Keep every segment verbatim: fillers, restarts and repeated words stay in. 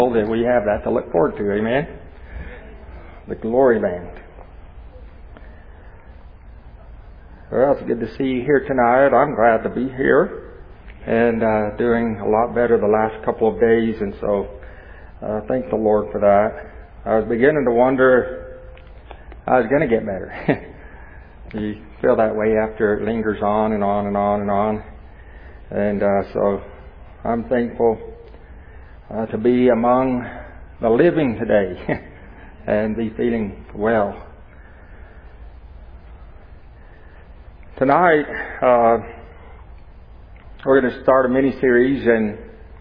that we have that to look forward to. Amen. The Glory Band. Well, it's good to see you here tonight. I'm glad to be here and uh, doing a lot better the last couple of days, and so uh, thank the Lord for that. I was beginning to wonder I was going to get better. You feel that way after it lingers on and on and on and on, and uh, so I'm thankful uh, to be among the living today and be feeling well. Tonight, uh, we're going to start a mini-series, and,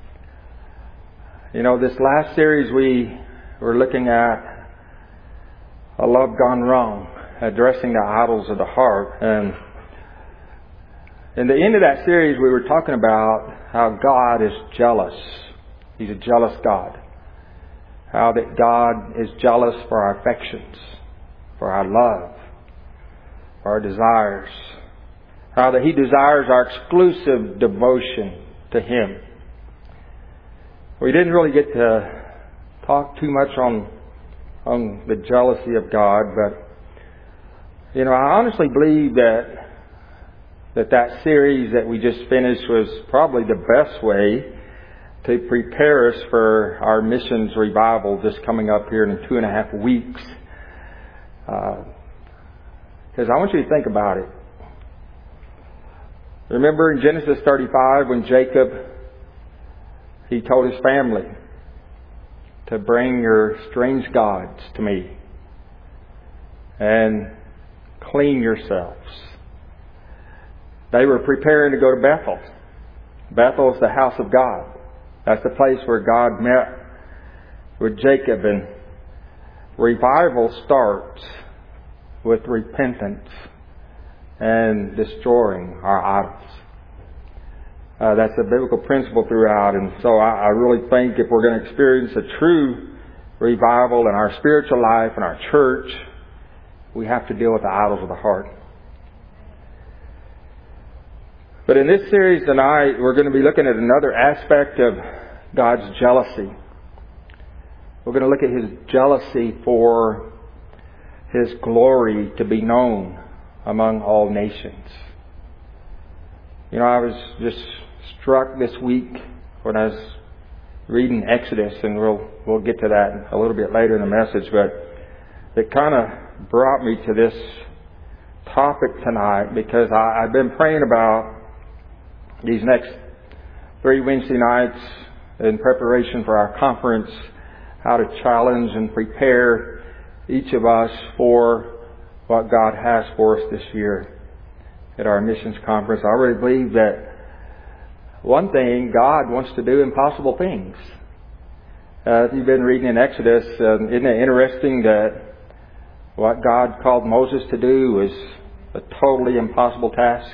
you know, this last series we were looking at a love gone wrong, addressing the idols of the heart. And in the end of that series, we were talking about how God is jealous. He's a jealous God. How that God is jealous for our affections, for our love, for our desires. How that He desires our exclusive devotion to Him. We didn't really get to talk too much on, on the jealousy of God, but, you know, I honestly believe that that that series that we just finished was probably the best way to prepare us for our missions revival just coming up here in two and a half weeks. Because uh, I want you to think about it. Remember in Genesis thirty-five when Jacob, he told his family to bring your strange gods to me and clean yourselves. They were preparing to go to Bethel. Bethel is the house of God. That's the place where God met with Jacob, and revival starts with repentance and destroying our idols. Uh, that's a biblical principle throughout, and so I, I really think if we're going to experience a true revival in our spiritual life and our church, we have to deal with the idols of the heart. But in this series tonight, we're going to be looking at another aspect of God's jealousy. We're going to look at His jealousy for His glory to be known among all nations. You know, I was just struck this week when I was reading Exodus, and we'll we'll get to that a little bit later in the message, but it kind of brought me to this topic tonight because I, I've been praying about these next three Wednesday nights in preparation for our conference, how to challenge and prepare each of us for what God has for us this year at our missions conference. I really believe that one thing, God wants to do impossible things. Uh, if you've been reading in Exodus, um, isn't it interesting that what God called Moses to do was a totally impossible task?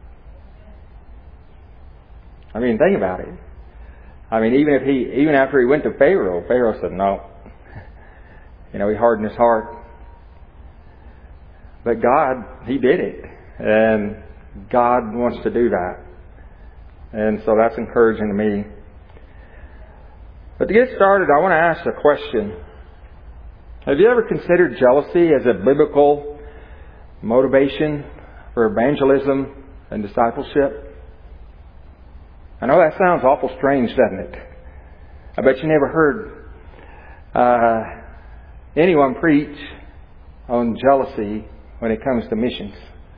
I mean, think about it. I mean, even if he, even after he went to Pharaoh, Pharaoh said no. You know, he hardened his heart. But God, He did it. And God wants to do that. And so that's encouraging to me. But to get started, I want to ask a question. Have you ever considered jealousy as a biblical motivation for evangelism and discipleship? I know that sounds awful strange, doesn't it? I bet you never heard uh, anyone preach on jealousy when it comes to missions.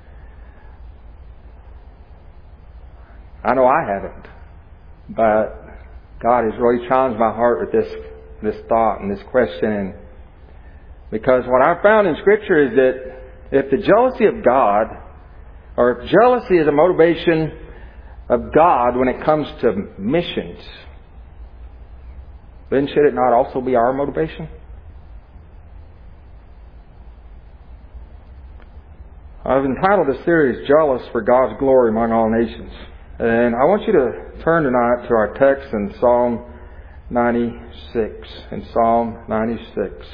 I know I haven't, but God has really challenged my heart with this this thought and this question. And because what I've found in Scripture is that if the jealousy of God, or if jealousy is a motivation of God when it comes to missions, then should it not also be our motivation? I've entitled this series, Jealous for God's Glory Among All Nations. And I want you to turn tonight to our text in Psalm ninety-six. In Psalm ninety-six.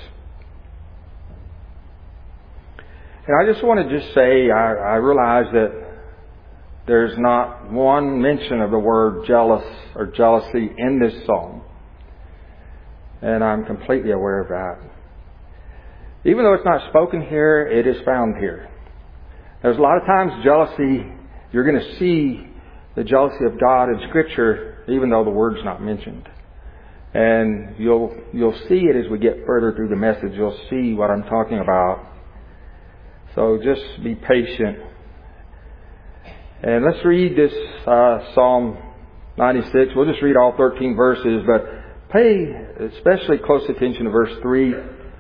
And I just want to just say, I, I realize that there's not one mention of the word jealous or jealousy in this psalm. And I'm completely aware of that. Even though it's not spoken here, it is found here. There's a lot of times jealousy, you're going to see the jealousy of God in Scripture, even though the word's not mentioned. And you'll you'll see it as we get further through the message. You'll see what I'm talking about. So just be patient. And let's read this uh, Psalm ninety-six. We'll just read all thirteen verses, but pay especially close attention to verse three.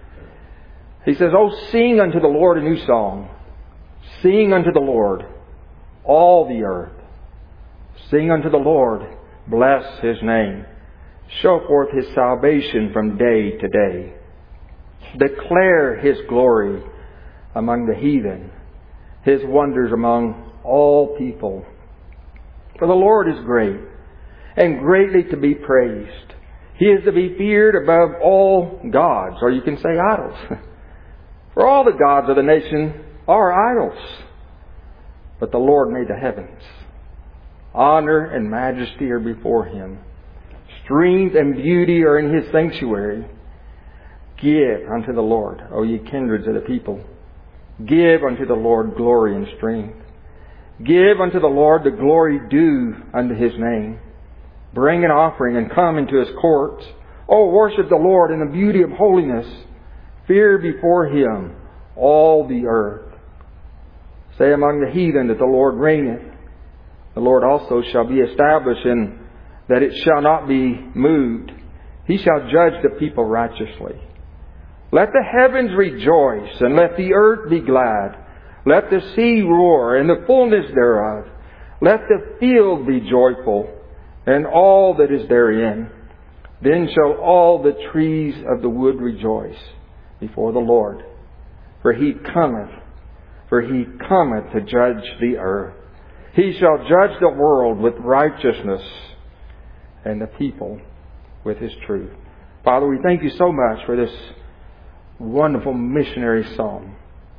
He says, "Oh, sing unto the Lord a new song. Sing unto the Lord, all the earth. Sing unto the Lord, bless His name. Show forth His salvation from day to day. Declare His glory among the heathen, His wonders among all people. For the Lord is great, and greatly to be praised. He is to be feared above all gods," or you can say idols. "For all the gods of the nation are idols. But the Lord made the heavens. Honor and majesty are before Him. Strength and beauty are in His sanctuary. Give unto the Lord, O ye kindreds of the people. Give unto the Lord glory and strength. Give unto the Lord the glory due unto His name. Bring an offering and come into His courts. O worship the Lord in the beauty of holiness. Fear before Him all the earth. Say among the heathen that the Lord reigneth. The Lord also shall be established, and that it shall not be moved. He shall judge the people righteously. Let the heavens rejoice, and let the earth be glad. Let the sea roar, and the fullness thereof. Let the field be joyful, and all that is therein. Then shall all the trees of the wood rejoice before the Lord. For He cometh, for He cometh to judge the earth. He shall judge the world with righteousness, and the people with His truth." Father, we thank You so much for this wonderful missionary psalm.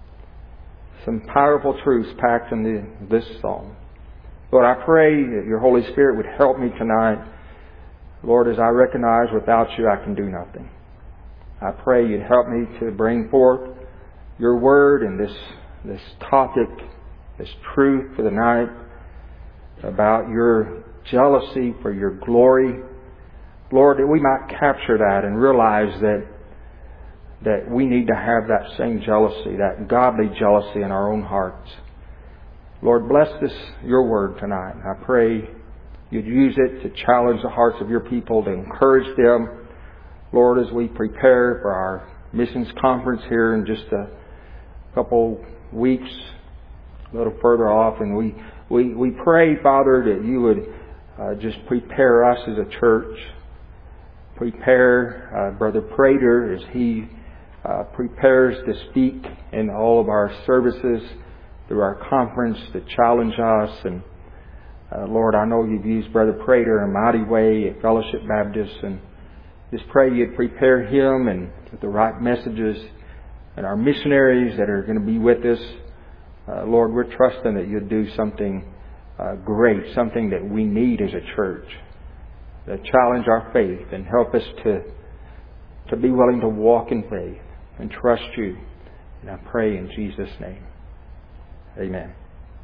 Some powerful truths packed in the, this psalm. Lord, I pray that Your Holy Spirit would help me tonight. Lord, as I recognize without You I can do nothing. I pray You'd help me to bring forth Your Word and this, this topic, this truth for the night about Your jealousy for Your glory. Lord, that we might capture that and realize that that we need to have that same jealousy, that godly jealousy in our own hearts. Lord, bless this, Your Word tonight. I pray You'd use it to challenge the hearts of Your people, to encourage them. Lord, as we prepare for our missions conference here in just a couple weeks, a little further off, and we, we, we pray, Father, that You would uh, just prepare us as a church. Prepare uh, Brother Prater as he Uh, prepares to speak in all of our services through our conference to challenge us. And uh, Lord, I know You've used Brother Prater in a mighty way at Fellowship Baptist, and just pray You'd prepare him and with the right messages, and our missionaries that are going to be with us. Uh, Lord, we're trusting that You'd do something uh, great, something that we need as a church, that challenge our faith and help us to to be willing to walk in faith and trust You. And I pray in Jesus' name. Amen.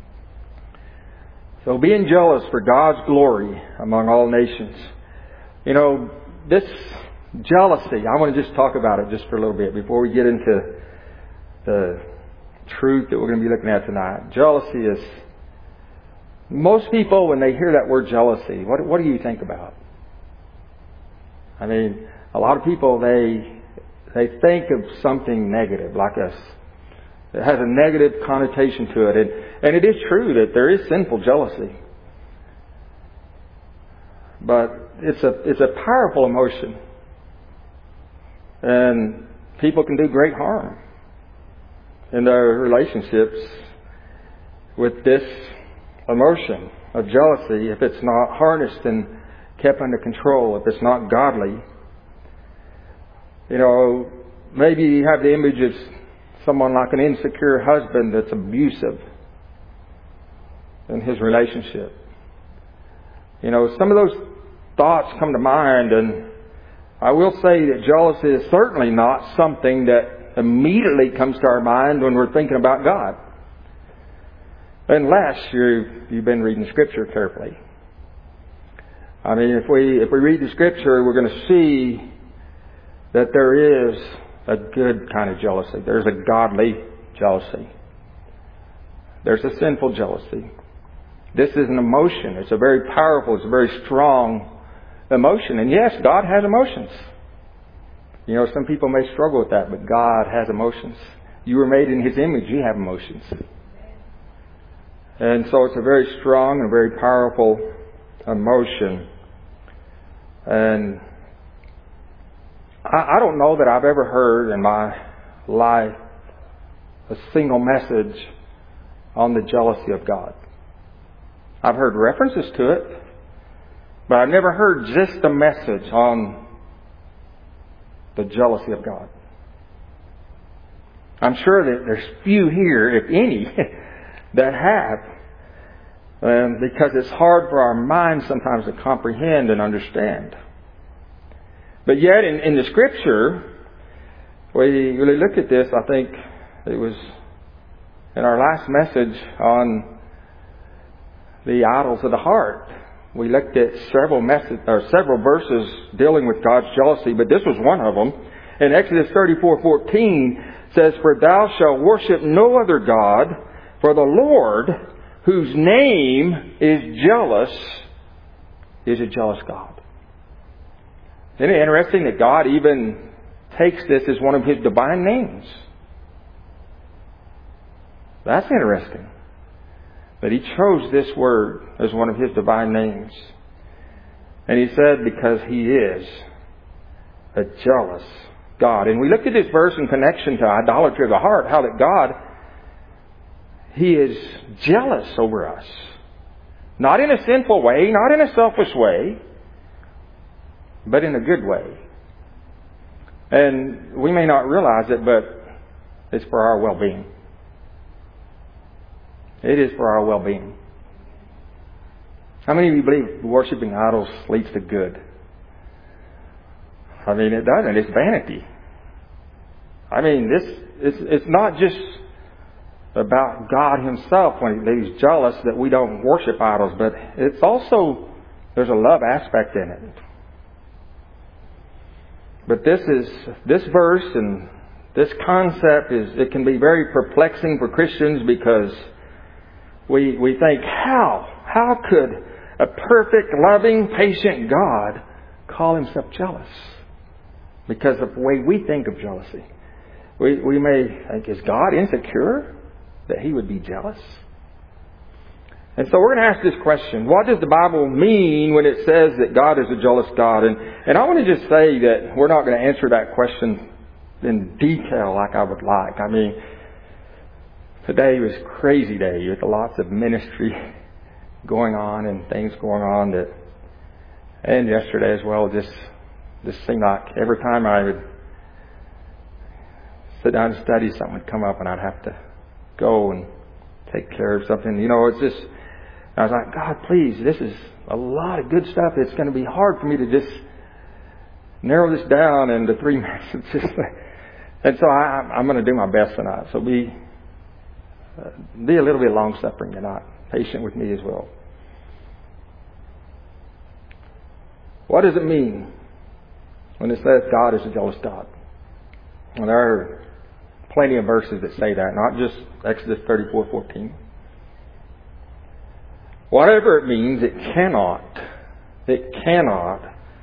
So being jealous for God's glory among all nations. You know, this jealousy, I want to just talk about it just for a little bit before we get into the truth that we're going to be looking at tonight. Jealousy is, most people, when they hear that word jealousy, what, what do you think about? I mean, a lot of people, they they think of something negative, like us. It has a negative connotation to it. And, and it is true that there is sinful jealousy. But it's a it's a powerful emotion. And people can do great harm in their relationships with this emotion of jealousy if it's not harnessed and kept under control, if it's not godly. You know, maybe you have the image of someone like an insecure husband that's abusive in his relationship. You know, some of those thoughts come to mind, and I will say that jealousy is certainly not something that immediately comes to our mind when we're thinking about God. Unless you you've been reading Scripture carefully. I mean, if we if we read the Scripture, we're going to see that there is a good kind of jealousy. There's a godly jealousy. There's a sinful jealousy. This is an emotion. It's a very powerful, it's a very strong emotion. And yes, God has emotions. You know, some people may struggle with that, but God has emotions. You were made in His image. You have emotions. And so it's a very strong and very powerful emotion. And I, I don't know that I've ever heard in my life a single message on the jealousy of God. I've heard references to it, but I've never heard just a message on the jealousy of God. I'm sure that there's few here, if any, that have. Um, because it's hard for our minds sometimes to comprehend and understand. But yet in, in the Scripture, we really look at this. I think it was in our last message on the idols of the heart. We looked at several message, or several verses dealing with God's jealousy, but this was one of them. In Exodus thirty-four fourteen says, "For thou shalt worship no other God, for the Lord, whose name is jealous, is a jealous God." Isn't it interesting that God even takes this as one of His divine names? That's interesting. But He chose this word as one of His divine names. And He said because He is a jealous God. And we looked at this verse in connection to idolatry of the heart, how that God, He is jealous over us. Not in a sinful way, not in a selfish way, but in a good way. And we may not realize it, but it's for our well-being. It is for our well-being. How many of you believe worshiping idols leads to good? I mean, it doesn't. It's vanity. I mean, this it's, it's not just about God Himself when He's jealous that we don't worship idols, but it's also, there's a love aspect in it. But this is, this verse and this concept is, it can be very perplexing for Christians because we, we think, how? How could a perfect, loving, patient God call Himself jealous? Because of the way we think of jealousy. We, we may think, is God insecure that He would be jealous? And so we're going to ask this question. What does the Bible mean when it says that God is a jealous God? And, and I want to just say that we're not going to answer that question in detail like I would like. I mean, today was a crazy day with lots of ministry going on and things going on that, and yesterday as well, just, just seemed like every time I would sit down and study, something would come up and I'd have to go and take care of something. You know, it's just, I was like, God, please, this is a lot of good stuff. It's going to be hard for me to just narrow this down into three messages. And so I, I'm going to do my best tonight. So be, uh, be a little bit long-suffering tonight. Patient with me as well. What does it mean when it says God is a jealous God? Well, there are plenty of verses that say that, not just Exodus thirty-four fourteen. Whatever it means, it cannot, it cannot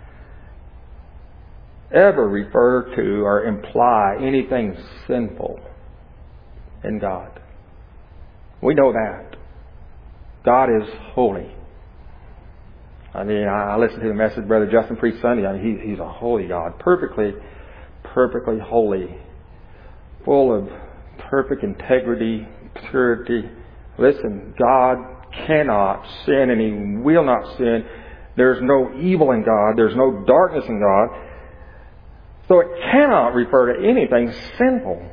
ever refer to or imply anything sinful in God. We know that. God is holy. I mean, I listened to the message Brother Justin preached Sunday. I mean, he, He's a holy God. Perfectly, perfectly holy. Full of perfect integrity, purity. Listen, God cannot sin and He will not sin. There's no evil in God. There's no darkness in God. So it cannot refer to anything sinful.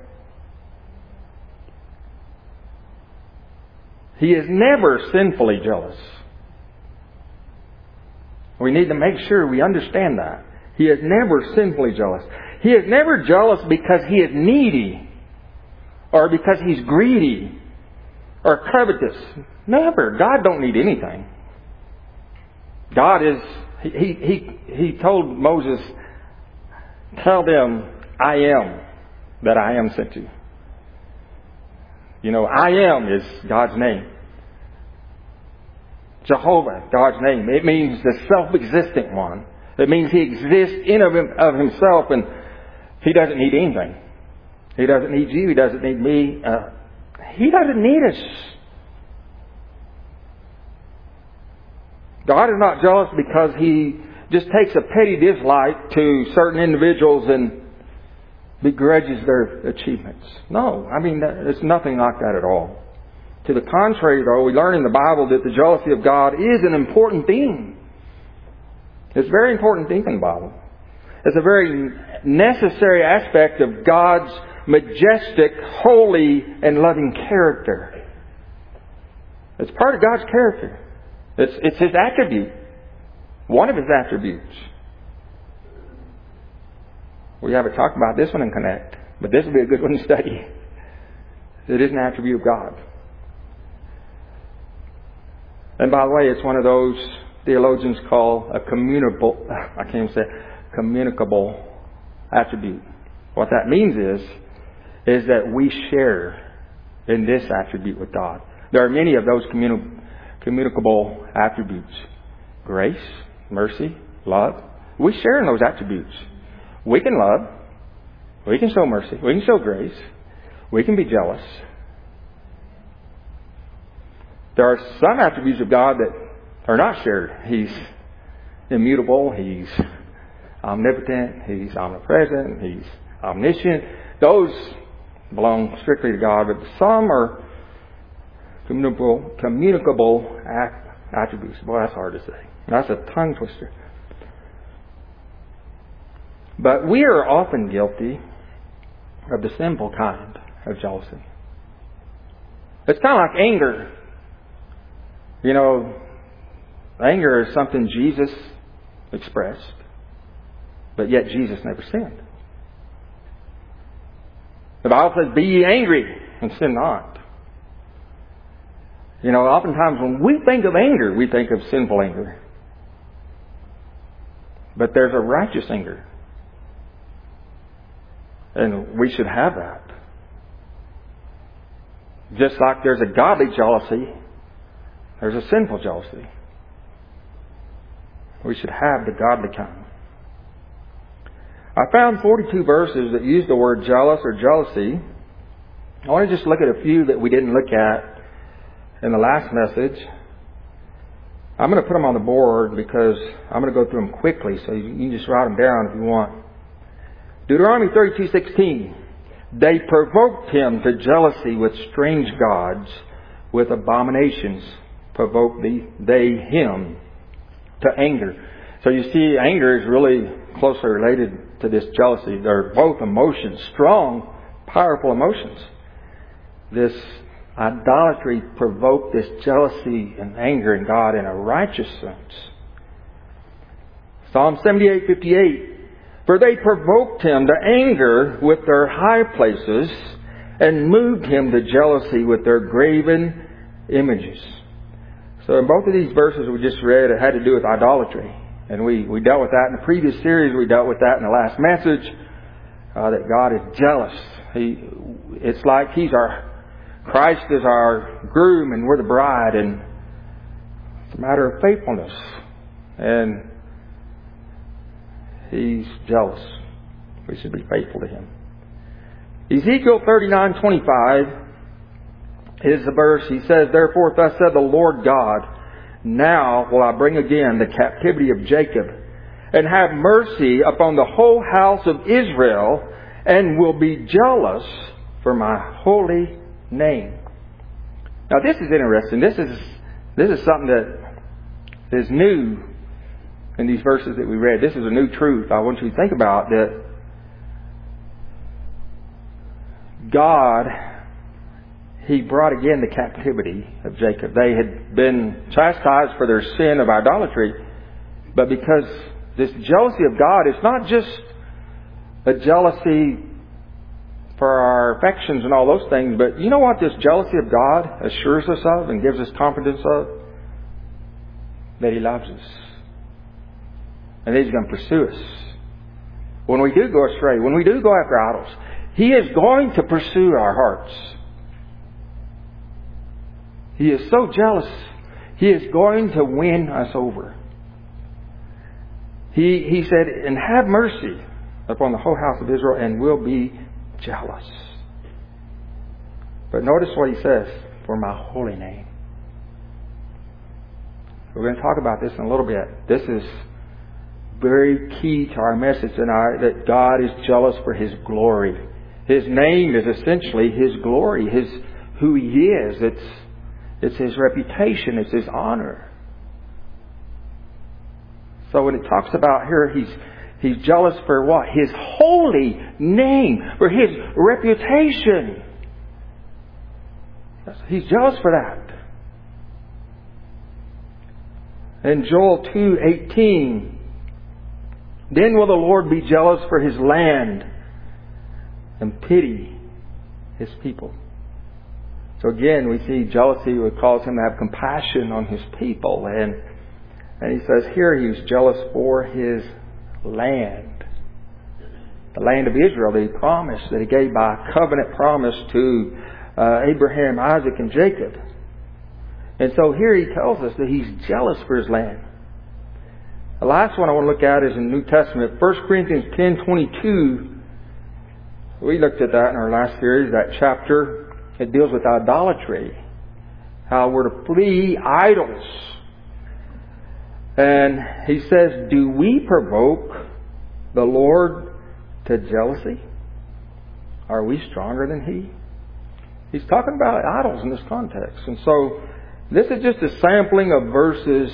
He is never sinfully jealous. We need to make sure we understand that. He is never sinfully jealous. He is never jealous because He is needy or because He's greedy or covetous. Never. God don't need anything. God is, He, he, he told Moses, tell them, I am that I am sent you. You know, I am is God's name. Jehovah, God's name. It means the self-existent one. It means He exists in of, him, of Himself, and He doesn't need anything. He doesn't need you. He doesn't need me. Uh, he doesn't need us. God is not jealous because He just takes a petty dislike to certain individuals and begrudges their achievements. No, I mean, it's nothing like that at all. To the contrary, though, we learn in the Bible that the jealousy of God is an important theme. It's a very important thing in the Bible. It's a very necessary aspect of God's majestic, holy, and loving character. It's part of God's character. It's, it's His attribute. One of His attributes. We haven't talked about this one in Connect, but this will be a good one to study. It is an attribute of God. And by the way, it's one of those theologians call a communicable, I can't even say, communicable attribute. What that means is, is that we share in this attribute with God. There are many of those communi- communicable attributes. Grace, mercy, love. We share in those attributes. We can love. We can show mercy. We can show grace. We can be jealous. There are some attributes of God that are not shared. He's immutable. He's omnipotent. He's omnipresent. He's omniscient. Those belong strictly to God, but some are communicable, communicable attributes. Boy, that's hard to say. That's a tongue twister. But we are often guilty of the sinful kind of jealousy. It's kind of like anger. You know, anger is something Jesus expressed, but yet Jesus never sinned. The Bible says, be ye angry and sin not. You know, oftentimes when we think of anger, we think of sinful anger. But there's a righteous anger. And we should have that. Just like there's a godly jealousy, there's a sinful jealousy. We should have the godly kind. I found forty-two verses that use the word jealous or jealousy. I want to just look at a few that we didn't look at in the last message. I'm going to put them on the board because I'm going to go through them quickly, so you can just write them down if you want. Deuteronomy thirty-two sixteen. They provoked him to jealousy with strange gods, with abominations provoked they him to anger. So you see, anger is really closely related to this jealousy. They're both emotions, strong, powerful emotions. This idolatry provoked this jealousy and anger in God in a righteous sense. Psalm seventy-eight fifty-eight. For they provoked him to anger with their high places and moved him to jealousy with their graven images. So in both of these verses we just read, it had to do with idolatry. And we, we dealt with that in the previous series. We dealt with that in the last message. Uh, that God is jealous. He, it's like He's our, Christ is our groom and we're the bride. And it's a matter of faithfulness. And He's jealous. We should be faithful to Him. Ezekiel thirty-nine twenty-five is the verse. He says, Therefore thus said the Lord God, Now will I bring again the captivity of Jacob, and have mercy upon the whole house of Israel, and will be jealous for my holy name. Now this is interesting. This is this is something that is new in these verses that we read. This is a new truth I want you to think about, that God, He brought again the captivity of Jacob. They had been chastised for their sin of idolatry, but because this jealousy of God is not just a jealousy for our affections and all those things, but you know what this jealousy of God assures us of and gives us confidence of? That He loves us. And that He's going to pursue us. When we do go astray, when we do go after idols, He is going to pursue our hearts. He is so jealous. He is going to win us over. He, he said, and have mercy upon the whole house of Israel, and will be jealous. But notice what He says, for my holy name. We're going to talk about this in a little bit. This is very key to our message tonight, that God is jealous for His glory. His name is essentially His glory, His who He is. It's, it's His reputation, it's His honor. So when it talks about here, He's He's jealous for what? His holy name, for His reputation. He's jealous for that. In Joel two eighteen, then will the Lord be jealous for His land and pity His people. So again, we see jealousy would cause Him to have compassion on His people. And, and He says here He's jealous for His land. The land of Israel that He promised, that He gave by covenant promise to uh, Abraham, Isaac, and Jacob. And so here He tells us that He's jealous for His land. The last one I want to look at is in the New Testament, First Corinthians ten twenty-two. We looked at that in our last series, that chapter. It deals with idolatry. How we're to flee idols. And he says, do we provoke the Lord to jealousy? Are we stronger than He? He's talking about idols in this context. And so this is just a sampling of verses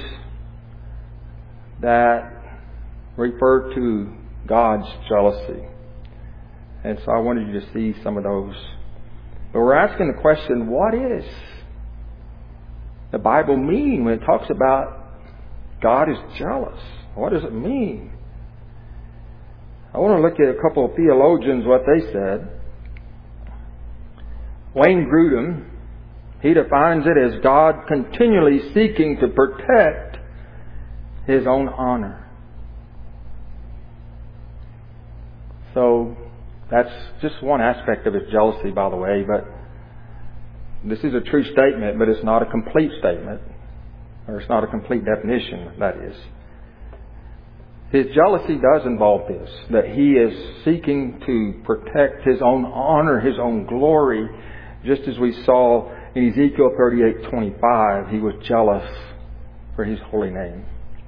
that refer to God's jealousy. And so I wanted you to see some of those. But we're asking the question, what is the Bible mean when it talks about God is jealous? What does it mean? I want to look at a couple of theologians, what they said. Wayne Grudem, he defines it as God continually seeking to protect His own honor. So that's just one aspect of His jealousy, by the way, but this is a true statement, but it's not a complete statement. Or it's not a complete definition, that is. His jealousy does involve this, that He is seeking to protect His own honor, His own glory, just as we saw in Ezekiel thirty-eight twenty-five, He was jealous for His holy name.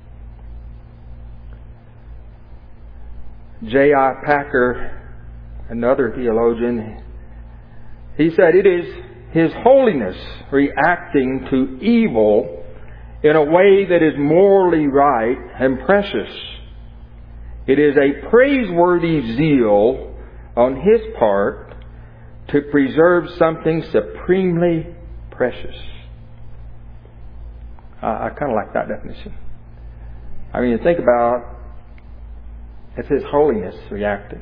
J I Packer, another theologian, he said it is His holiness reacting to evil in a way that is morally right and precious. It is a praiseworthy zeal on His part to preserve something supremely precious. Uh, I kind of like that definition. I mean, you think about it's His holiness reacting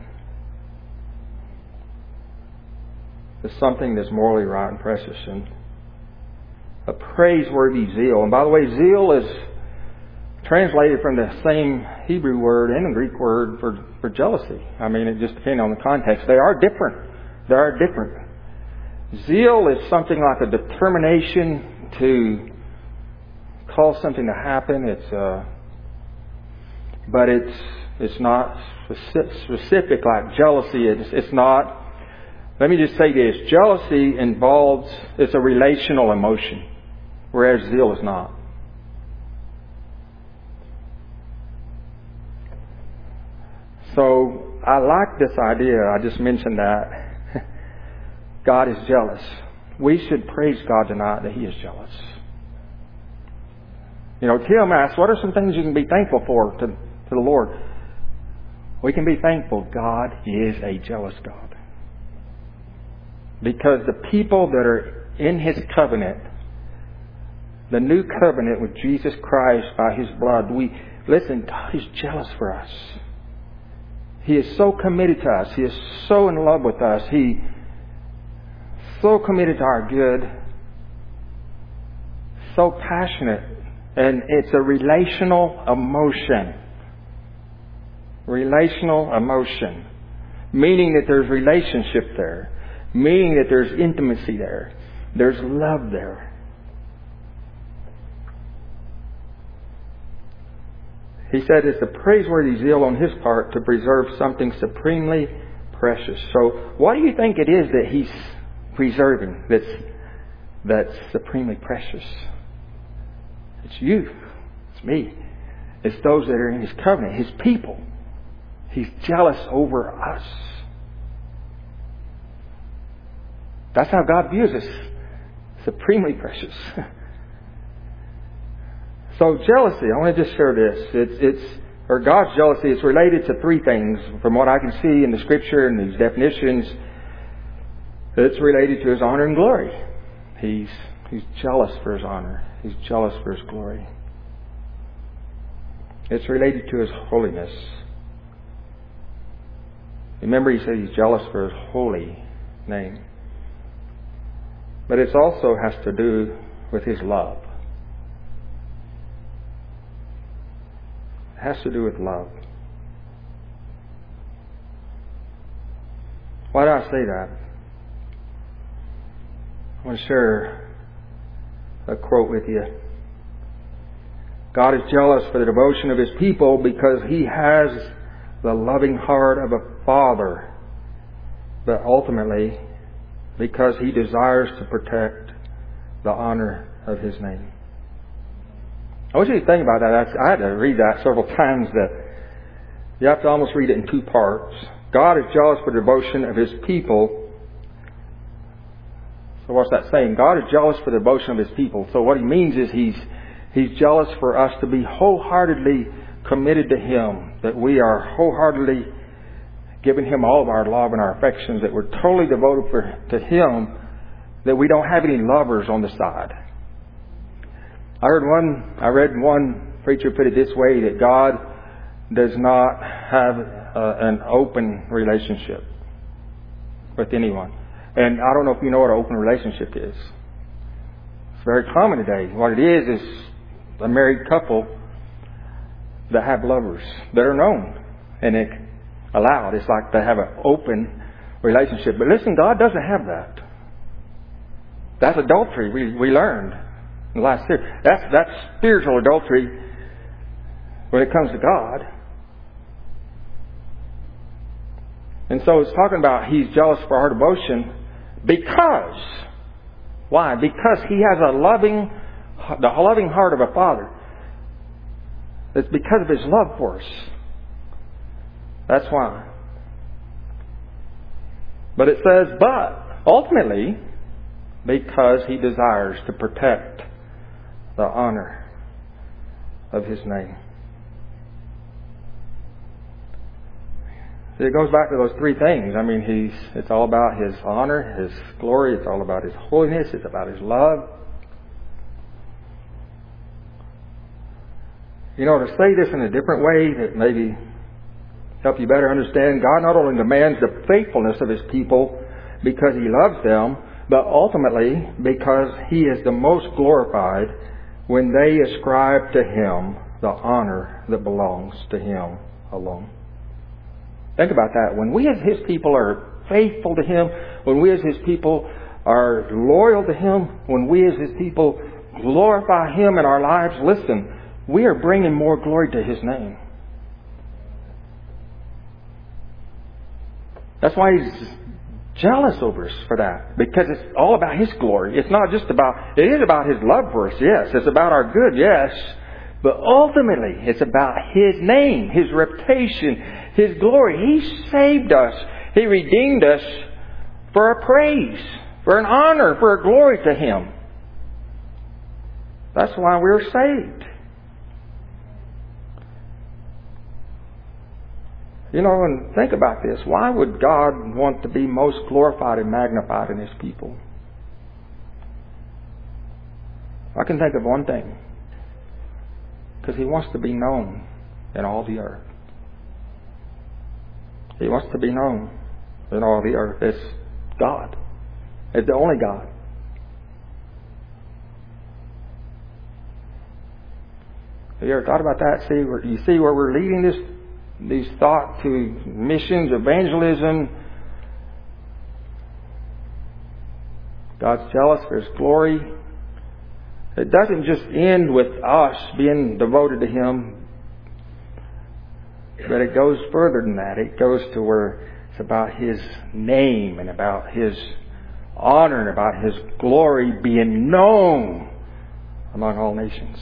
to something that's morally right and precious, and a praiseworthy zeal. And by the way, zeal is translated from the same Hebrew word and the Greek word for, for jealousy. I mean, it just depends on the context. They are different. They are different. Zeal is something like a determination to cause something to happen. It's uh, but it's it's not specific like jealousy. It's it's not. Let me just say this: jealousy involves it's a relational emotion, whereas zeal is not. So I like this idea. I just mentioned that. God is jealous. We should praise God tonight that He is jealous. You know, Tim asked, what are some things you can be thankful for to, to the Lord? We can be thankful God is a jealous God. Because the people that are in His covenant, the new covenant with Jesus Christ by His blood, we Listen, God is jealous for us. He is so committed to us. He is so in love with us. He is so committed to our good. So passionate. And it's a relational emotion. Relational emotion. Meaning that there's relationship there. Meaning that there's intimacy there. There's love there. He said it's a praiseworthy zeal on His part to preserve something supremely precious. So what do you think it is that He's preserving that's, that's supremely precious? It's you. It's me. It's those that are in His covenant, His people. He's jealous over us. That's how God views us. Supremely precious. So jealousy, I want to just share this. It's, it's, or God's jealousy is related to three things. From what I can see in the Scripture and these definitions, it's related to His honor and glory. He's, he's jealous for His honor. He's jealous for His glory. It's related to His holiness. Remember, He said He's jealous for His holy name. But it also has to do with His love. It has to do with love. Why do I say that? I want to share a quote with you. God is jealous for the devotion of His people because He has the loving heart of a father, but ultimately because He desires to protect the honor of His name. I want you to think about that. I had to read that several times. That you have to almost read it in two parts. God is jealous for the devotion of His people. So what's that saying? God is jealous for the devotion of His people. So what He means is He's He's jealous for us to be wholeheartedly committed to Him. That we are wholeheartedly giving Him all of our love and our affections. That we're totally devoted for, to Him. That we don't have any lovers on the side. I heard one, I read one preacher put it this way, that God does not have uh, an open relationship with anyone. And I don't know if you know what an open relationship is. It's very common today. What it is is a married couple that have lovers that are known and it allowed. It's like they have an open relationship. But listen, God doesn't have that. That's adultery. We we learned. Last year. That's, that's spiritual adultery when it comes to God. And so it's talking about He's jealous for our devotion because, why? Because He has a loving, the loving heart of a father. It's because of His love for us. That's why. But it says, but ultimately, because He desires to protect the honor of His name. It goes back to those three things. I mean, he's it's all about His honor, His glory. It's all about His holiness. It's about His love. You know, to say this in a different way that maybe help you better understand, God not only demands the faithfulness of His people because He loves them, but ultimately because He is the most glorified when they ascribe to Him the honor that belongs to Him alone. Think about that. When we as His people are faithful to Him, when we as His people are loyal to Him, when we as His people glorify Him in our lives, listen, we are bringing more glory to His name. That's why He's jealous over us for that, because it's all about His glory. It's not just about, it is about His love for us, yes. It's about our good, yes. But ultimately, it's about His name, His reputation, His glory. He saved us. He redeemed us for a praise, for an honor, for a glory to Him. That's why we're saved. You know, and think about this. Why would God want to be most glorified and magnified in His people? I can think of one thing. Because He wants to be known. in all the earth. He wants to be known in all the earth as God, as the only God. Have you ever thought about that? See, where, you see where we're leading this, these thoughts to missions, evangelism. God's jealous for His glory. It doesn't just end with us being devoted to Him, but it goes further than that. It goes to where it's about His name and about His honor and about His glory being known among all nations.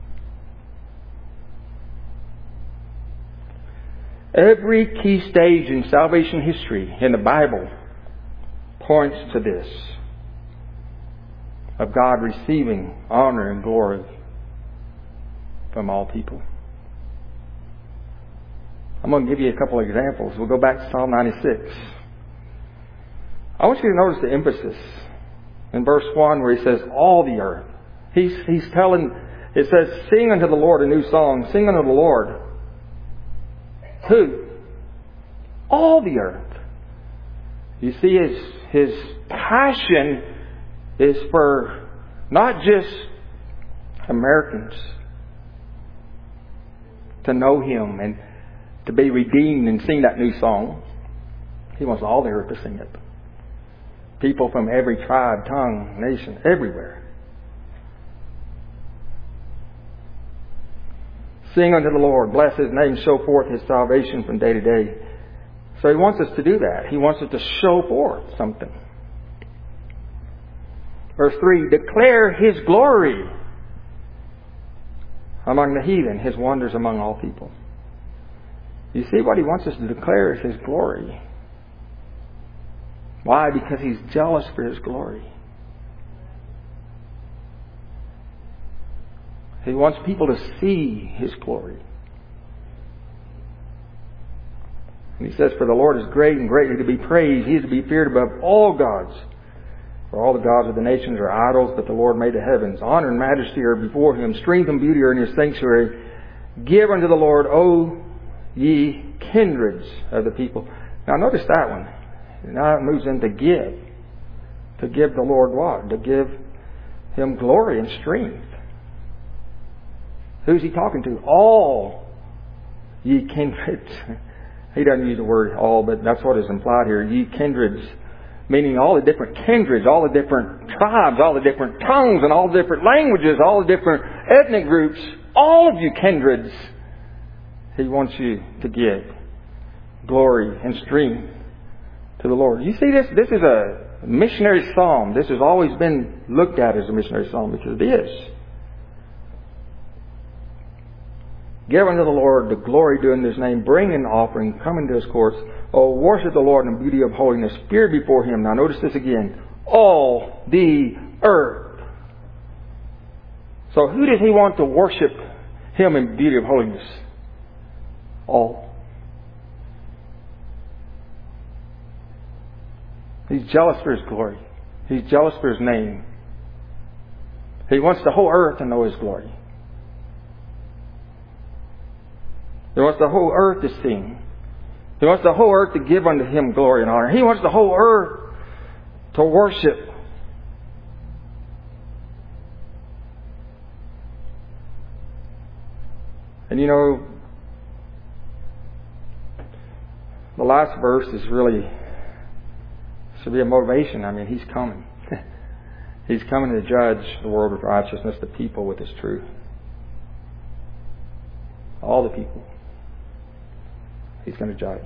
Every key stage in salvation history in the Bible points to this, of God receiving honor and glory from all people. I'm going to give you a couple of examples. We'll go back to Psalm ninety-six. I want you to notice the emphasis in verse one where he says, all the earth. He's, he's telling, it says, sing unto the Lord a new song. Sing unto the Lord. Who? All the earth. You see, his, his passion is for not just Americans to know Him and to be redeemed and sing that new song. He wants all the earth to sing it. People from every tribe, tongue, nation, everywhere. Sing unto the Lord, bless His name, show forth His salvation from day to day. So He wants us to do that. He wants us to show forth something. Verse three, declare His glory among the heathen, His wonders among all people. You see, what He wants us to declare is His glory. Why? Because He's jealous for His glory. He wants people to see His glory. And He says, for the Lord is great and greatly to be praised. He is to be feared above all gods. For all the gods of the nations are idols, but the Lord made the heavens. Honor and majesty are before Him. Strength and beauty are in His sanctuary. Give unto the Lord, O ye kindreds of the people. Now notice that one. Now it moves into give. To give the Lord what? To give Him glory and strength. Who's He talking to? All ye kindreds. He doesn't use the word all, but that's what is implied here. Ye kindreds. Meaning all the different kindreds, all the different tribes, all the different tongues, and all the different languages, all the different ethnic groups. All of you kindreds. He wants you to give glory and strength to the Lord. You see this? This is a missionary psalm. This has always been looked at as a missionary psalm because it is. Give unto the Lord the glory due in His name. Bring an offering. Come into His courts. Oh, worship the Lord in the beauty of holiness. Fear before Him. Now notice this again. All the earth. So who does He want to worship Him in beauty of holiness? All. He's jealous for His glory. He's jealous for His name. He wants the whole earth to know His glory. He wants the whole earth to sing. He wants the whole earth to give unto Him glory and honor. He wants the whole earth to worship. And you know, the last verse is really, should be a motivation. I mean, He's coming. He's coming to judge the world with righteousness, the people with His truth. All the people. He's going to judge.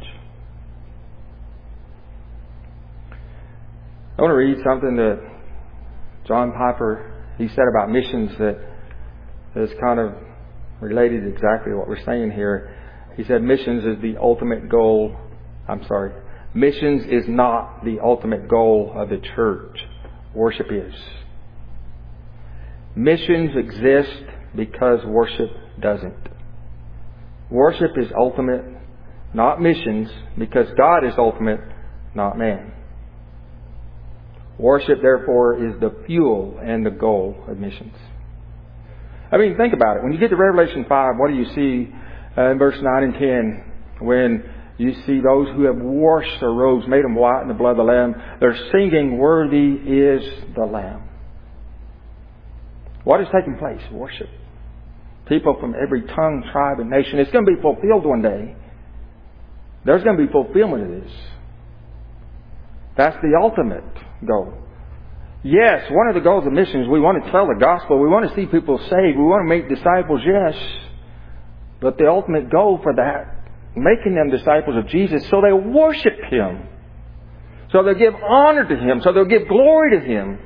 I want to read something that John Piper, he said about missions that is kind of related to exactly what we're saying here. He said missions is the ultimate goal. I'm sorry. Missions is not the ultimate goal of the church. Worship is. Missions exist because worship doesn't. Worship is ultimate, not missions, because God is ultimate, not man. Worship, therefore, is the fuel and the goal of missions. I mean, think about it. When you get to Revelation five, what do you see Uh, in verse nine and ten, when you see those who have washed their robes, made them white in the blood of the Lamb, they're singing, "Worthy is the Lamb." What is taking place? Worship. People from every tongue, tribe, and nation. It's going to be fulfilled one day. There's going to be fulfillment of this. That's the ultimate goal. Yes, one of the goals of missions, we want to tell the gospel. We want to see people saved. We want to make disciples, yes. But the ultimate goal for that, making them disciples of Jesus, so they worship Him. So they'll give honor to Him. So they'll give glory to Him.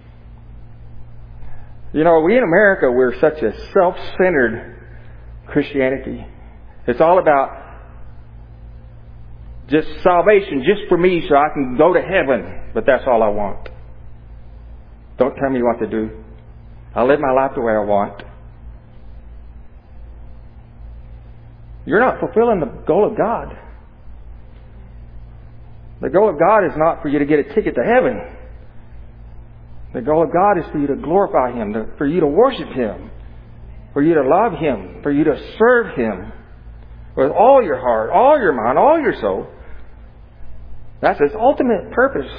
You know, we in America, we're such a self-centered Christianity. It's all about just salvation just for me so I can go to heaven. But that's all I want. Don't tell me what to do. I'll live my life the way I want. You're not fulfilling the goal of God. The goal of God is not for you to get a ticket to heaven. The goal of God is for you to glorify Him, to, for you to worship Him, for you to love Him, for you to serve Him with all your heart, all your mind, all your soul. That's its ultimate purpose.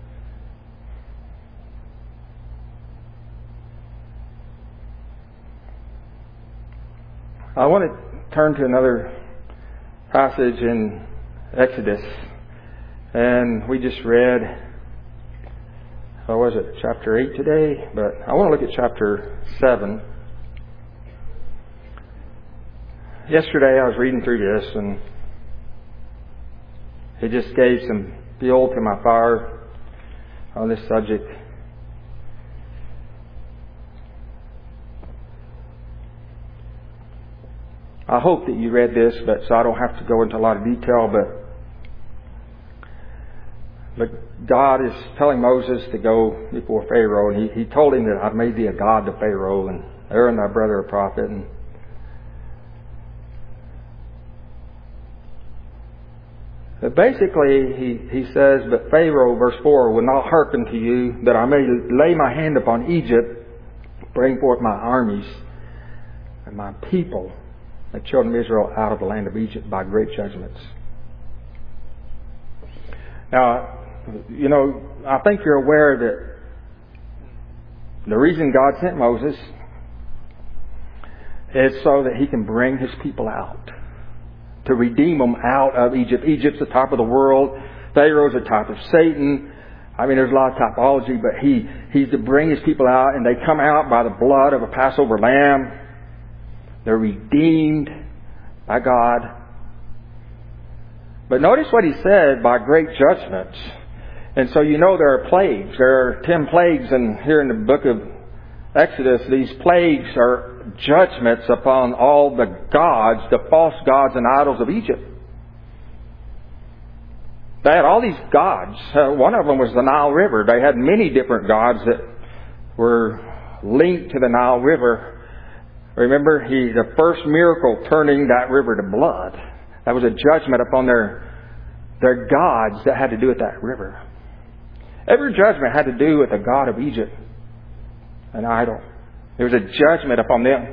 I want to turn to another passage in Exodus. And we just read, what was it, chapter eight today? But I want to look at chapter seven. Yesterday I was reading through this, and it just gave some fuel to my fire on this subject. I hope that you read this, but so I don't have to go into a lot of detail, but But God is telling Moses to go before Pharaoh, and he, he told him that I've made thee a God to Pharaoh, and Aaron thy brother a prophet. And but basically, he, he says, but Pharaoh, verse four, will not hearken to you, that I may lay my hand upon Egypt, bring forth my armies and my people, the children of Israel, out of the land of Egypt by great judgments. Now, you know, I think you're aware that the reason God sent Moses is so that He can bring His people out, to redeem them out of Egypt. Egypt's the top of the world. Pharaoh's the top of Satan. I mean, there's a lot of typology, but he He's to bring His people out, and they come out by the blood of a Passover lamb. They're redeemed by God. But notice what He said, by great judgments. And so you know there are plagues. There are ten plagues, and here in the book of Exodus, these plagues are judgments upon all the gods, the false gods and idols of Egypt. They had all these gods. Uh, one of them was the Nile River. They had many different gods that were linked to the Nile River. Remember, he the first miracle turning that river to blood. That was a judgment upon their their gods that had to do with that river. Every judgment had to do with the god of Egypt, an idol. There was a judgment upon them.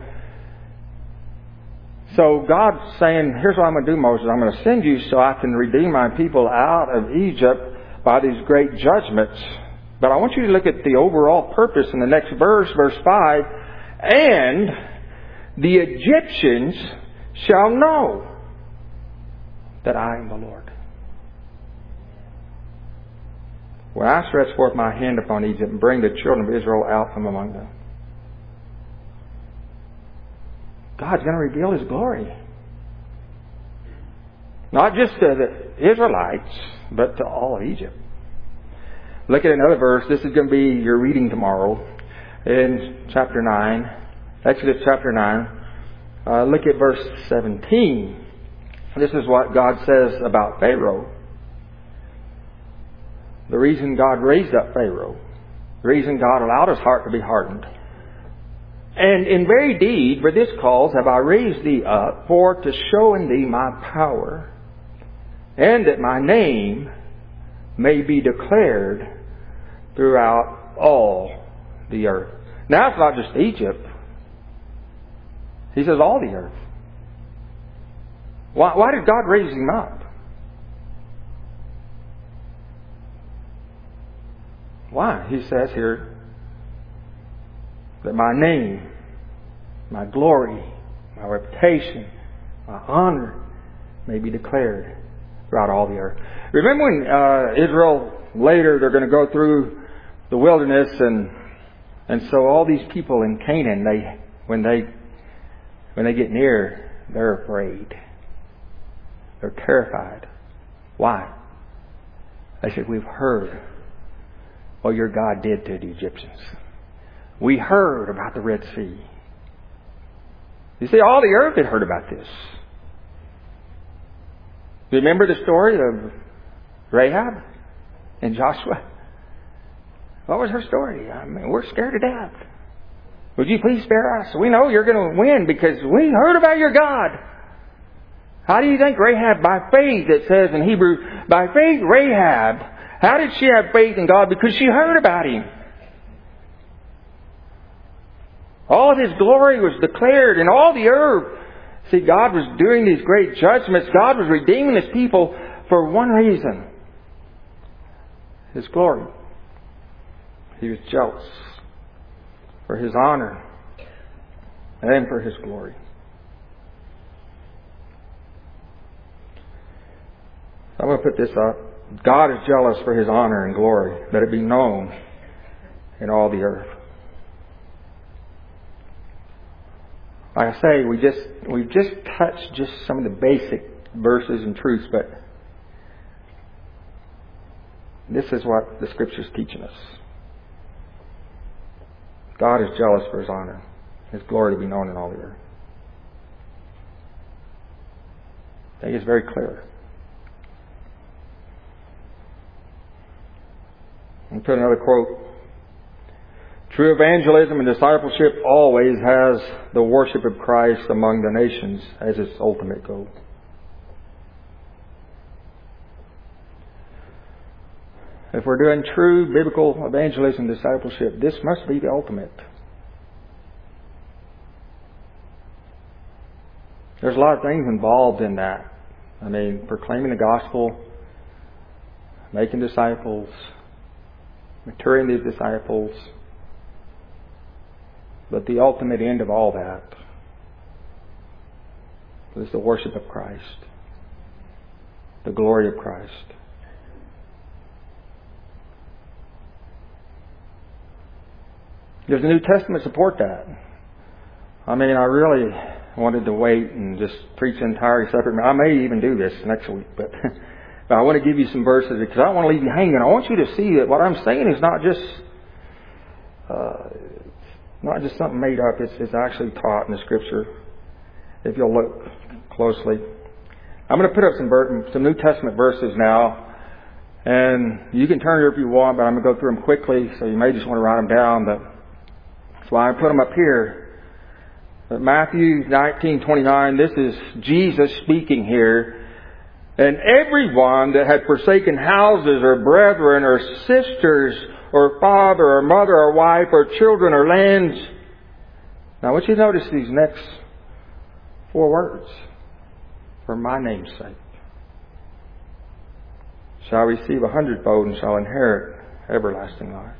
So God's saying, here's what I'm going to do, Moses. I'm going to send you so I can redeem my people out of Egypt by these great judgments. But I want you to look at the overall purpose in the next verse, verse five. And the Egyptians shall know that I am the Lord, when I stretch forth my hand upon Egypt and bring the children of Israel out from among them. God's going to reveal His glory. Not just to the Israelites, but to all of Egypt. Look at another verse. This is going to be your reading tomorrow in chapter nine. Exodus chapter nine. Uh, look at verse seventeen. This is what God says about Pharaoh. The reason God raised up Pharaoh. The reason God allowed his heart to be hardened. And in very deed, for this cause have I raised thee up, for to show in thee my power, and that my name may be declared throughout all the earth. Now it's not just Egypt. He says all the earth. Why, why did God raise him up? Why? He says here that my name, my glory, my reputation, my honor may be declared throughout all the earth. Remember when uh, Israel later, they're going to go through the wilderness, and and so all these people in Canaan, they when they when they get near, they're afraid. They're terrified. Why? They said, we've heard what your God did to the Egyptians. We heard about the Red Sea. You see, all the earth had heard about this. Remember the story of Rahab and Joshua? What was her story? I mean, we're scared to death. Would you please spare us? We know you're going to win because we heard about your God. How do you think Rahab, by faith, it says in Hebrew, by faith Rahab, how did she have faith in God? Because she heard about Him. All of His glory was declared in all the earth. See, God was doing these great judgments. God was redeeming His people for one reason. His glory. He was jealous for His honor and for His glory. I'm going to put this up. God is jealous for His honor and glory, that it be known in all the earth. Like I say, we just we've just touched just some of the basic verses and truths, but this is what the Scripture's teaching us. God is jealous for His honor, His glory to be known in all the earth. I think it's very clear. I'll put another quote. True evangelism and discipleship always has the worship of Christ among the nations as its ultimate goal. If we're doing true biblical evangelism and discipleship, this must be the ultimate. There's a lot of things involved in that. I mean, proclaiming the gospel, making disciples, maturing these disciples. But the ultimate end of all that is the worship of Christ, the glory of Christ. Does the New Testament support that? I mean, I really wanted to wait and just preach an entirely separate. I may even do this next week, but, but I want to give you some verses because I don't want to leave you hanging. I want you to see that what I'm saying is not just uh, not just something made up. It's, it's actually taught in the Scripture. If you'll look closely, I'm going to put up some some New Testament verses now, and you can turn here if you want, but I'm going to go through them quickly. So you may just want to write them down, but that's why I put them up here. But Matthew nineteen twenty-nine. This is Jesus speaking here. And everyone that had forsaken houses or brethren or sisters or father or mother or wife or children or lands. Now I want you to notice these next four words. For my name's sake. Shall receive a hundredfold and shall inherit everlasting life.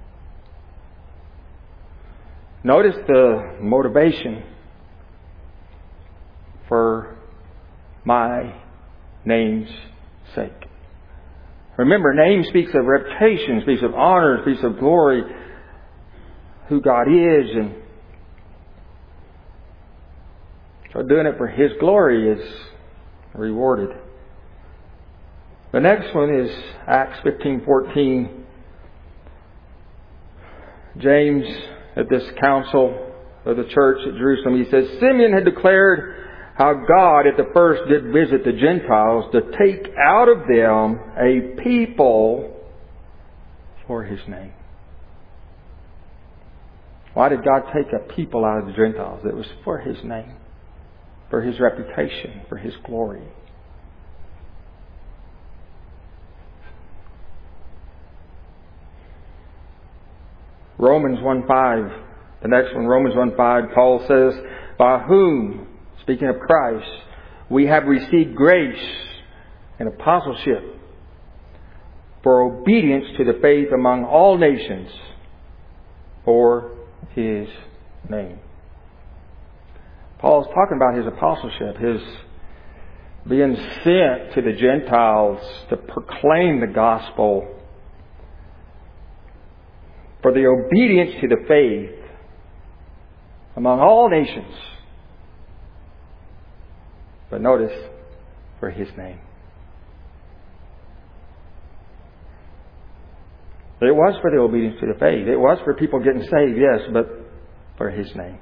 Notice the motivation for my name's sake. Remember, name speaks of reputation, speaks of honor, speaks of glory, who God is, and so doing it for His glory is rewarded. The next one is Acts fifteen fourteen. James, at this council of the church at Jerusalem, he says, Simeon had declared how God at the first did visit the Gentiles to take out of them a people for His name. Why did God take a people out of the Gentiles? It was for His name, for His reputation, for His glory. Romans one five. The next one, Romans one five, Paul says, by whom, speaking of Christ, we have received grace and apostleship for obedience to the faith among all nations for His name. Paul's talking about his apostleship, his being sent to the Gentiles to proclaim the gospel for the obedience to the faith among all nations. But notice, for His name. It was for the obedience to the faith. It was for people getting saved, yes, but for His name.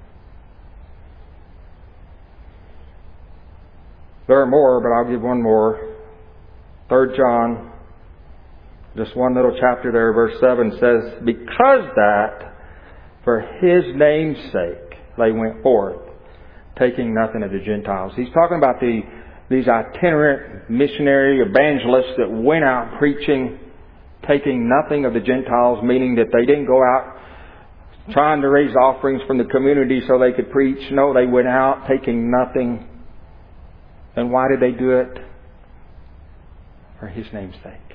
There are more, but I'll give one more. Third John, just one little chapter there, verse seven says, because that for His name's sake they went forth, taking nothing of the Gentiles. He's talking about the these itinerant missionary evangelists that went out preaching, taking nothing of the Gentiles, meaning that they didn't go out trying to raise offerings from the community so they could preach. No, they went out taking nothing. And why did they do it? For His name's sake.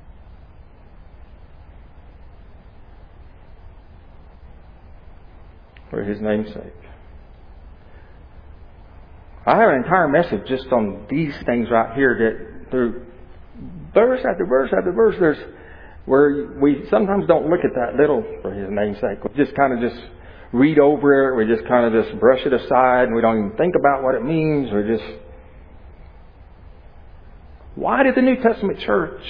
For His name's sake. I have an entire message just on these things right here that through verse after verse after verse, there's where we sometimes don't look at that little for His name's sake. We just kind of just read over it. We just kind of just brush it aside and we don't even think about what it means. We just... Why did the New Testament church,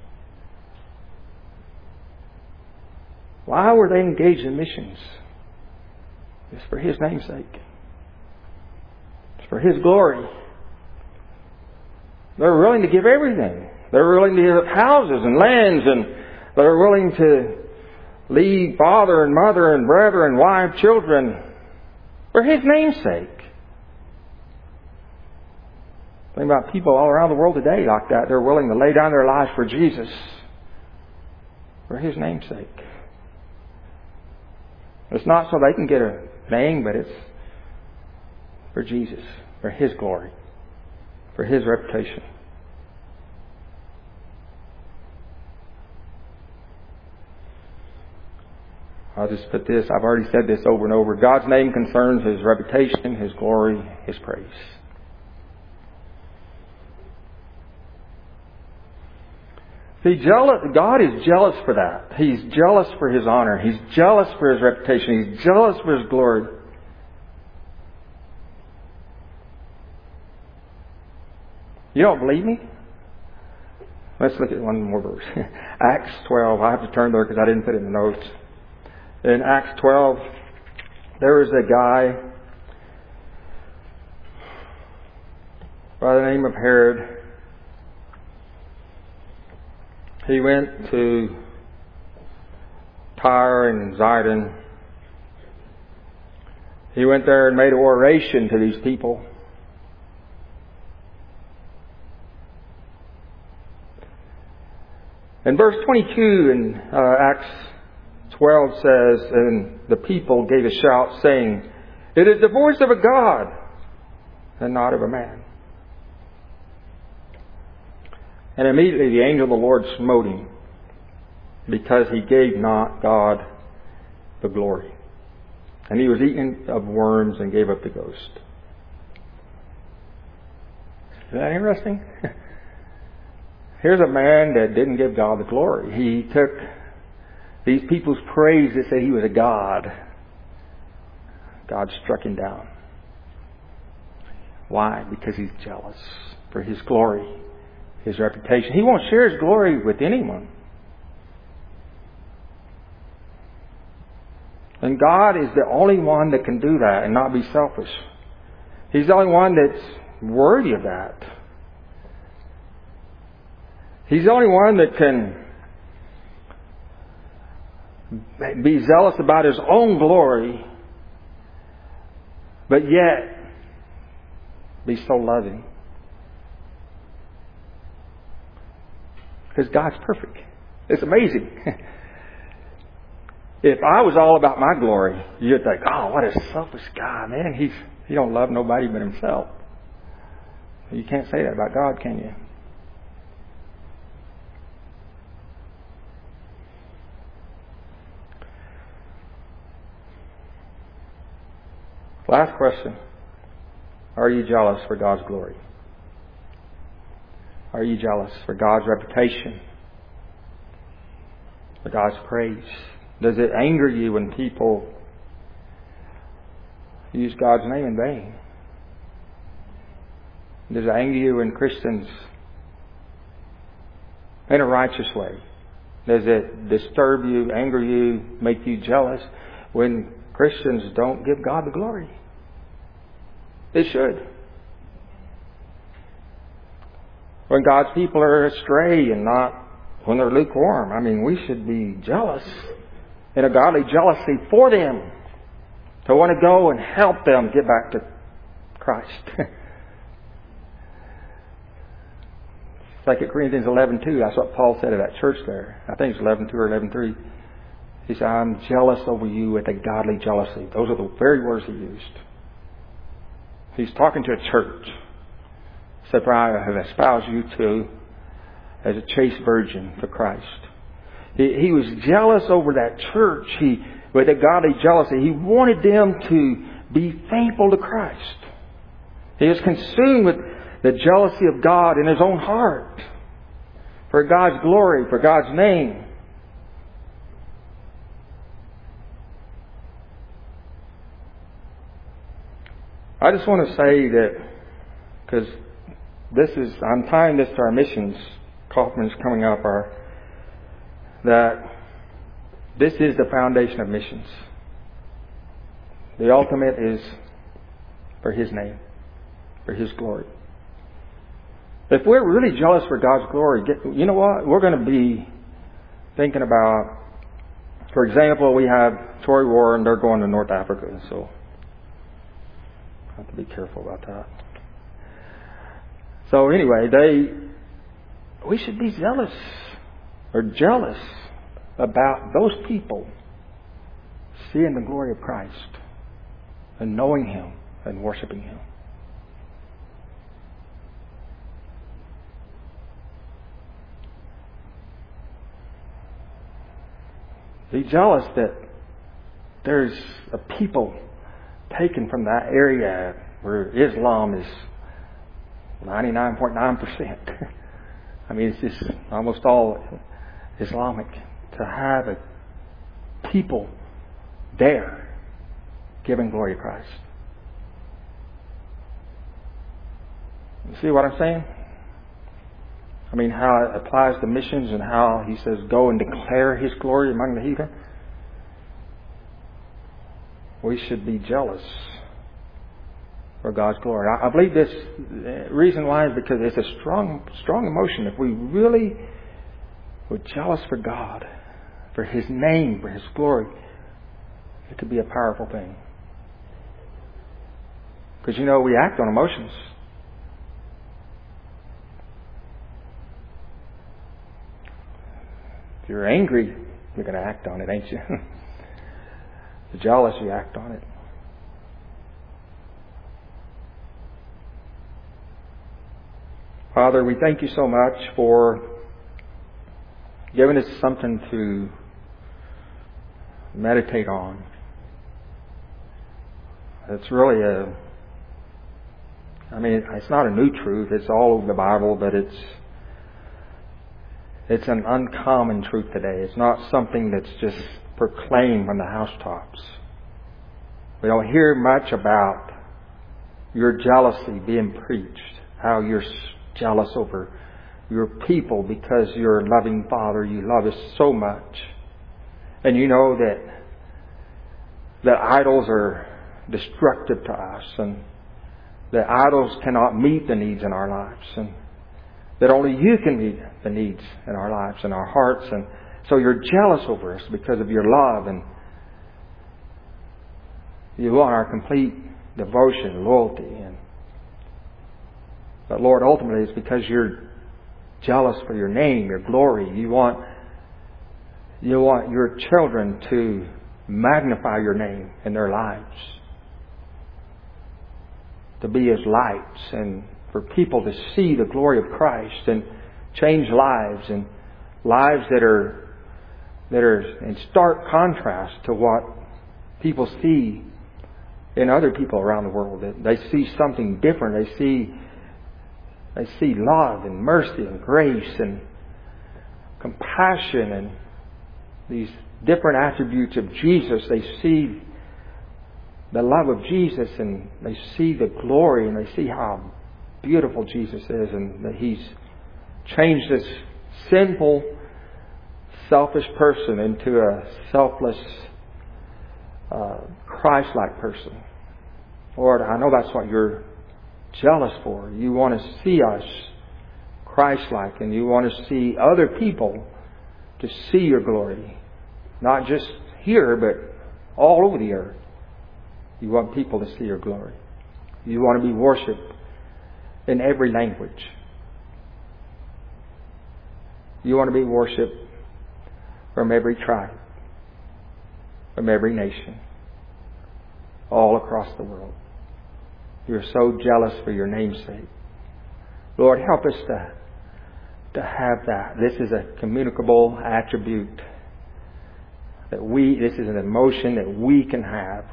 why were they engaged in missions? It's for His name's sake. It's for His glory. They're willing to give everything. They're willing to give houses and lands, and they're willing to leave father and mother and brother and wife, children, for His name's sake. Think about people all around the world today like that. They're willing to lay down their lives for Jesus, for His name's sake. It's not so they can get a name, but it's for Jesus, for His glory, for His reputation. I'll just put this. I've already said this over and over. God's name concerns His reputation, His glory, His praise. See, jealous, God is jealous for that. He's jealous for His honor. He's jealous for His reputation. He's jealous for His glory. You don't believe me? Let's look at one more verse. Acts twelve. I have to turn there because I didn't put it in the notes. In Acts twelve, there is a guy by the name of Herod. He went to Tyre and Zidon. He went there and made an oration to these people. And verse twenty-two in uh, Acts twelve says, and the people gave a shout saying, "It is the voice of a God and not of a man." And immediately the angel of the Lord smote him, because he gave not God the glory. And he was eaten of worms and gave up the ghost. Is that interesting? Here's a man that didn't give God the glory. He took these people's praise to say he was a god. God struck him down. Why? Because he's jealous for His glory, His reputation. He won't share His glory with anyone. And God is the only one that can do that and not be selfish. He's the only one that's worthy of that. He's the only one that can be zealous about His own glory, but yet be so loving. Because God's perfect. It's amazing. If I was all about my glory, you'd think, "Oh, what a selfish guy, man. He's he don't love nobody but himself." You can't say that about God, can you? Last question. Are you jealous for God's glory? Are you jealous for God's reputation? For God's praise? Does it anger you when people use God's name in vain? Does it anger you when Christians, in a righteous way? Does it disturb you, anger you, make you jealous when Christians don't give God the glory? They should. When God's people are astray and not when they're lukewarm. I mean, we should be jealous in a godly jealousy for them. To want to go and help them get back to Christ. Second Corinthians eleven two, that's what Paul said at that church there. I think it's eleven two or eleven three. He said, I'm jealous over you with a godly jealousy. Those are the very words he used. He's talking to a church. He said, for I have espoused you to as a chaste virgin for Christ. He, he was jealous over that church. He, with a godly jealousy, he wanted them to be faithful to Christ. He was consumed with the jealousy of God in his own heart. For God's glory, for God's name. I just want to say that, because this is, I'm tying this to our missions conference coming up, our, that this is the foundation of missions. The ultimate is for His name, for His glory. If we're really jealous for God's glory, get, you know what? We're going to be thinking about, for example, we have Tory Warren, they're going to North Africa, so I have to be careful about that. So anyway, they, we should be zealous or jealous about those people seeing the glory of Christ and knowing Him and worshiping Him. Be jealous that there's a people taken from that area where Islam is ninety-nine point nine percent. I mean, it's just almost all Islamic. To have a people there giving glory to Christ. You see what I'm saying? I mean, how it applies to missions and how He says, go and declare His glory among the heathen. We should be jealous for God's glory. I believe this reason why is because it's a strong, strong emotion. If we really were jealous for God, for His name, for His glory, it could be a powerful thing. Because, you know, we act on emotions. If you're angry, you're going to act on it, ain't you? If you're jealous, you act on it. Father, we thank You so much for giving us something to meditate on. It's really a, I mean, it's not a new truth. It's all over the Bible, but it's it's an uncommon truth today. It's not something that's just proclaimed from the housetops. We don't hear much about your jealousy being preached, how you're jealous over your people because you're a loving Father. You love us so much. And you know that that idols are destructive to us, and that idols cannot meet the needs in our lives, and that only You can meet the needs in our lives and our hearts. And so You're jealous over us because of Your love, and You want our complete devotion, loyalty. And but Lord, ultimately it's because You're jealous for Your name, Your glory. You want You want Your children to magnify Your name in their lives, to be as lights and for people to see the glory of Christ and change lives, and lives that are that are in stark contrast to what people see in other people around the world. That they see something different. They see they see love and mercy and grace and compassion and these different attributes of Jesus. They see the love of Jesus, and they see the glory, and they see how beautiful Jesus is, and that He's changed this sinful, selfish person into a selfless, uh, Christ-like person. Lord, I know that's what You're jealous for. You want to see us Christ-like, and You want to see other people to see Your glory. Not just here, but all over the earth. You want people to see Your glory. You want to be worshipped in every language. You want to be worshipped from every tribe, from every nation, all across the world. You're so jealous for Your name's sake. Lord, help us to, to have that. This is a communicable attribute that we, this is an emotion that we can have.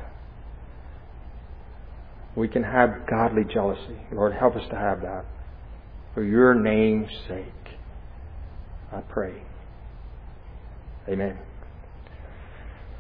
We can have godly jealousy. Lord, help us to have that. For Your name's sake, I pray. Amen.